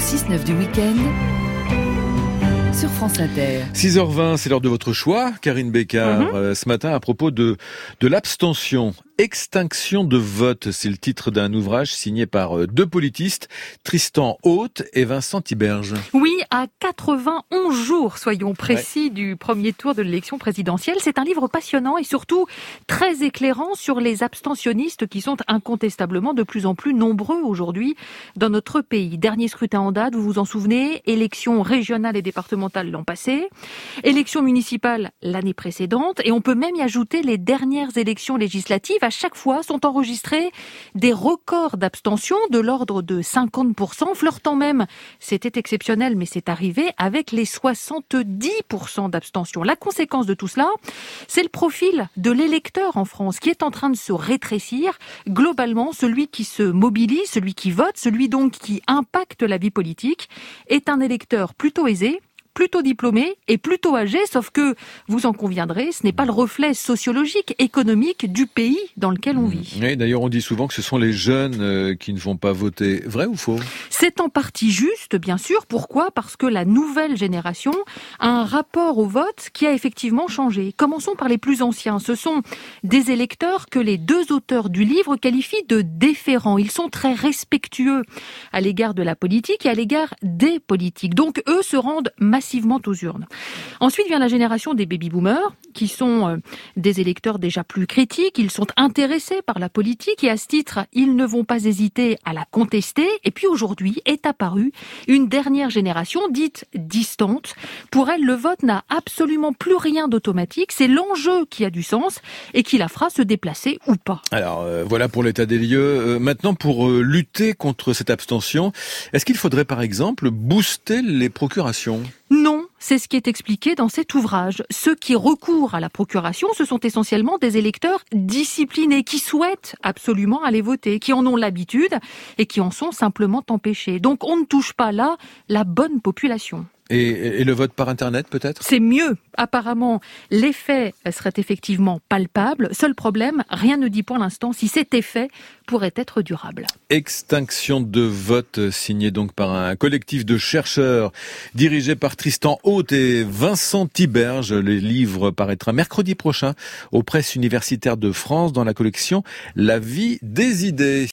6-9 du week-end sur France Inter. 6h20, c'est l'heure de votre choix, Karine Bécard. Ce matin, à propos de l'abstention. Extinction de vote, c'est le titre d'un ouvrage signé par deux politistes, Tristan Haute et Vincent Tiberge. Oui, à 91 jours, soyons précis, du premier tour de l'élection présidentielle. C'est un livre passionnant et surtout très éclairant sur les abstentionnistes qui sont incontestablement de plus en plus nombreux aujourd'hui dans notre pays. Dernier scrutin en date, vous vous en souvenez, élections régionales et départementales l'an passé, élections municipales l'année précédente, et on peut même y ajouter les dernières élections législatives. À chaque fois sont enregistrés des records d'abstention de l'ordre de 50%, flirtant même, c'était exceptionnel mais c'est arrivé, avec les 70% d'abstention. La conséquence de tout cela, c'est le profil de l'électeur en France qui est en train de se rétrécir. Globalement, celui qui se mobilise, celui qui vote, celui donc qui impacte la vie politique, est un électeur plutôt aisé, plutôt diplômé et plutôt âgé, sauf que, vous en conviendrez, ce n'est pas le reflet sociologique, économique du pays dans lequel on vit. Oui, d'ailleurs, on dit souvent que ce sont les jeunes qui ne vont pas voter. Vrai ou faux ? C'est en partie juste, bien sûr. Pourquoi ? Parce que la nouvelle génération a un rapport au vote qui a effectivement changé. Commençons par les plus anciens. Ce sont des électeurs que les deux auteurs du livre qualifient de déférents. Ils sont très respectueux à l'égard de la politique et à l'égard des politiques. Donc, eux se rendent massivement aux urnes. Ensuite vient la génération des baby-boomers, qui sont des électeurs déjà plus critiques. Ils sont intéressés par la politique et à ce titre, ils ne vont pas hésiter à la contester. Et puis aujourd'hui est apparue une dernière génération dite distante. Pour elle, le vote n'a absolument plus rien d'automatique. C'est l'enjeu qui a du sens et qui la fera se déplacer ou pas. Alors voilà pour l'état des lieux. Maintenant, pour lutter contre cette abstention, est-ce qu'il faudrait par exemple booster les procurations ? Non, c'est ce qui est expliqué dans cet ouvrage. Ceux qui recourent à la procuration, ce sont essentiellement des électeurs disciplinés qui souhaitent absolument aller voter, qui en ont l'habitude et qui en sont simplement empêchés. Donc on ne touche pas là la bonne population. Et le vote par Internet, peut-être ? C'est mieux. Apparemment, l'effet serait effectivement palpable. Seul problème, rien ne dit pour l'instant si cet effet pourrait être durable. Extinction de vote, signé donc par un collectif de chercheurs dirigé par Tristan Haute et Vincent Tiberge. Le livre paraîtra mercredi prochain aux presses universitaires de France dans la collection La vie des idées.